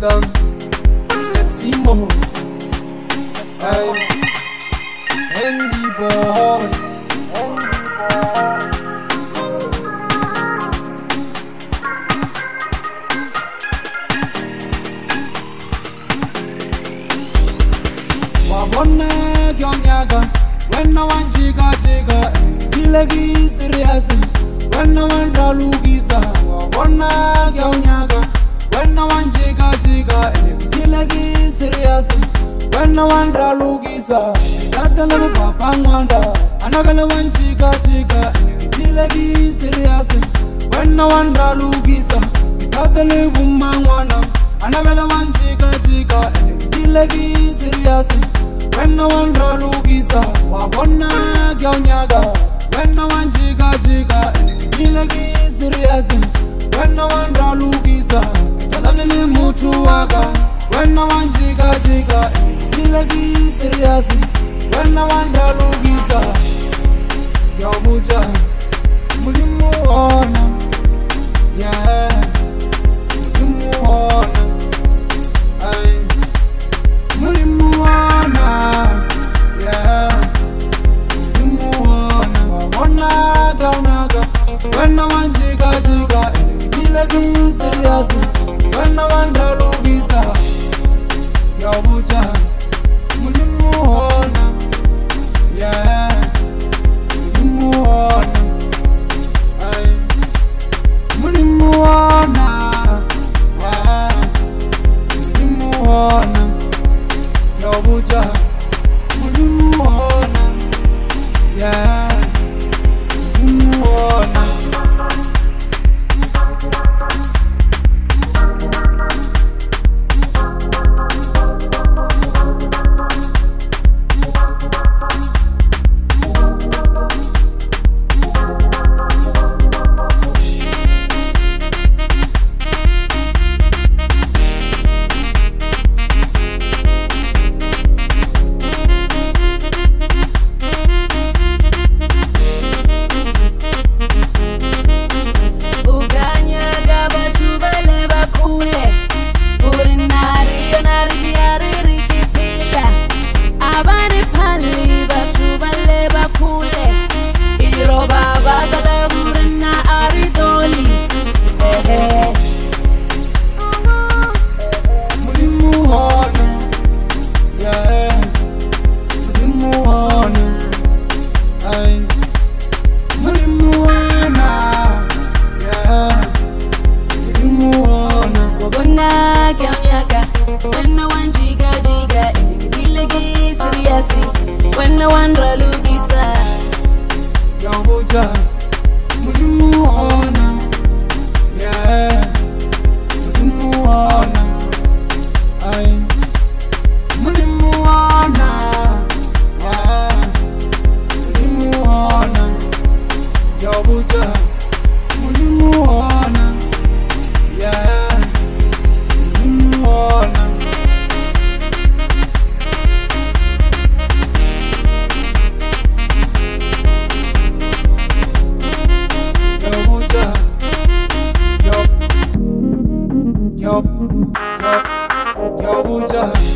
Adam, Epsimo, Andy Boy, Wabona Gyonyaga, when no one jiga, Gilagi serious, when no one Dalugisa, Wabona Gyonyaga, when no one jiga, Gilagi serious, when no one Dalugisa, Tata Papa Wanda, another one jiga, Gilagi serious, when no one Dalugisa, Tata Woman Wana, another one jiga, Gilagi serious. When no one Dalugisa, Wabona Gyonyaga, when no one jiga, Gilagi serious. When no one Dalugisa, Talamili Mutuaga, when no one jiga, Gilagi serious. When no one Dalugisa, Yabuja, Mulimu ona, yeah, Mulimu ona, Mulimu ona, yeah, Mulimu ona, Wabona Gyonyaga, when no one jiga, Gilagi serious. When no one Dalugisa, Yabuja, Mulimu ona, yeah, Mulimu ona, Mulimu ona, yeah, Mulimu ona, Yabuja, Mulimu ona, yeah, Mulimu ona. When no one jiga, Gilagi serious. When no one Dalugisa, Yabuja, Mulimu ona, yeah, Mulimu ona, Mulimu ona, yeah, Mulimu ona, Yabuja, Mulimu ona, yeah. Yabuja,